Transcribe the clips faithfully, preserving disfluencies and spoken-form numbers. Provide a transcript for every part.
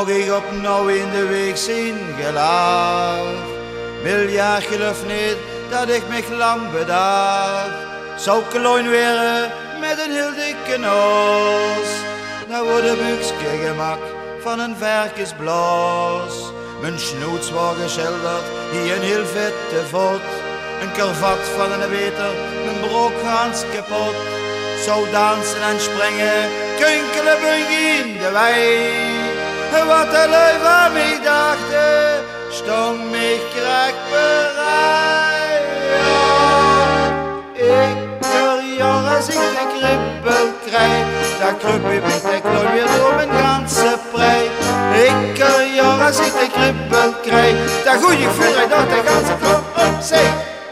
mag ik op nou in de week zien gelaagd. Miljard geloof niet dat ik me lang bedaag. Zou klein weer met een heel dikke nos, dan wordt de buikje gemak van een verkensblos. Mijn snoets was geschilderd, hier een heel vette vod. Een karvat van een beter, mijn broek gans kapot. Zou dansen en springen, kunkelen in de wei. Wat de lui van mij dachten, stond mij krak bereid. Ja, ik er jaren als ik de kribbel krijg, dan kruip ik met de klooi weer door mijn ganse prei. Ik er jaren als ik de kribbel krijg, dan gooi ik verder dat de ganse klop opzij.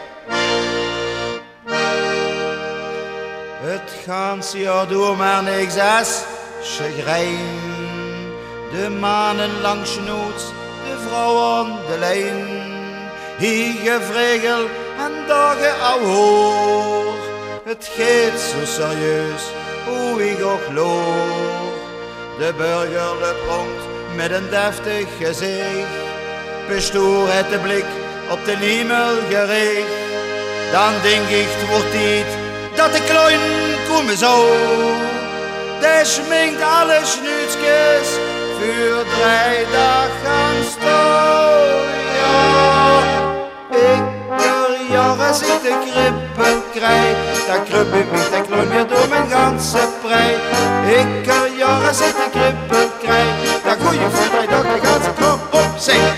Het ganse jaar door maar niks als chagrijn. De manen langs snoets, de vrouwen de lijn. Hier gevregel en dagen al hoor. Het gaat zo serieus, hoe ik ook loor. De burger loopt rond met een deftig gezicht. Bestoor het de blik op de hemel gericht. Dan denk ik, het wordt tijd dat de klein komen zou. De schminkt alle snuitjes voor drie dagen stouw. Ja, ik er jaren als ik de kribbel krijg, dan kruip ik met de klein weer door mijn ganse prei. Ik er jaren als ik de kribbel krijg, dan gooi ik voor drie dagen de ganse klop opzij.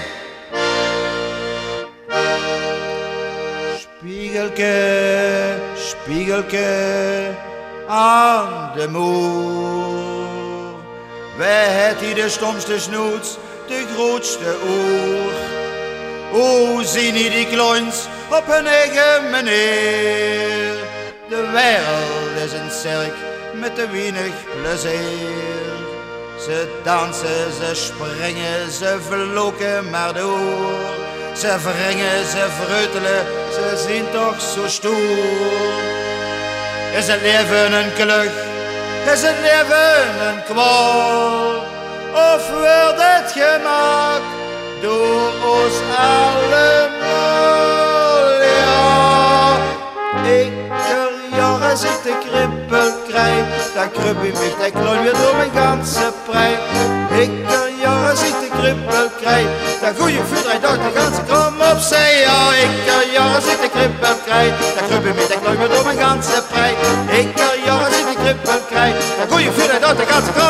Spiegelke, spiegelke aan de moer. Wij het hier de stomste snoets, de grootste oor. Hoe zien die die kleins op hun eigen manier? De wereld is een cirk met te weinig plezier. Ze dansen, ze springen, ze vloeken maar door. Ze wringen, ze vreutelen, ze zijn toch zo stoer. Is het leven een geluk? Is het leven een kwaal? Of wordt het gemaakt door ons allemaal? Ja, ik er jaren als ik de kribbel krijg, dan kruip ik met de klooi weer door mijn ganse prei. Ik er jaren als ik de kribbel krijg, dan gooi ik voor drie dagen de ganse krom opzij. Ja, ik er jaren als ik de kribbel krijg, dan kruip ik met de klooi weer door mijn ganse prei. Ik er jaren als ik de kribbel krijg, dan gooi ik voor drie dagen de ganse krom.